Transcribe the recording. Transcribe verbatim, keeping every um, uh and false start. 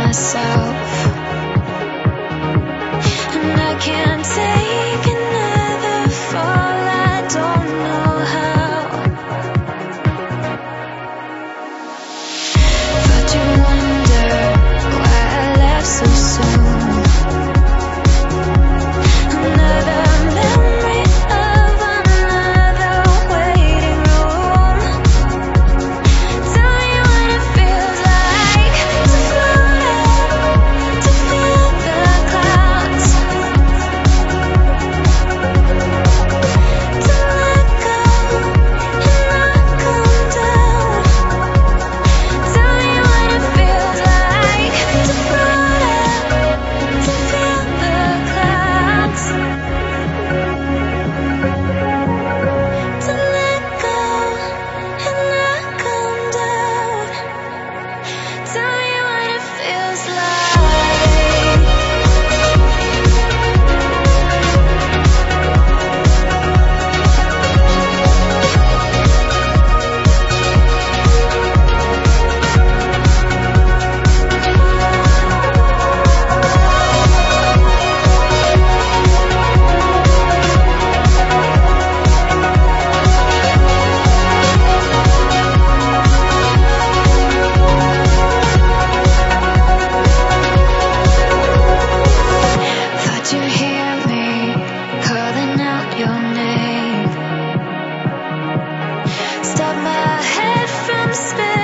myself, and I can't take another fall. I don't know how. But you wonder why I left so soon. Another memory of another waiting room. Tell me what it feels like to float, to feel the clouds, to let go and not come down. Tell me what it feels like to float, to feel the clouds, to let go and not come down. Tell me what it feels like. Thought you'd hear me calling out your name. Stop my head from spinning.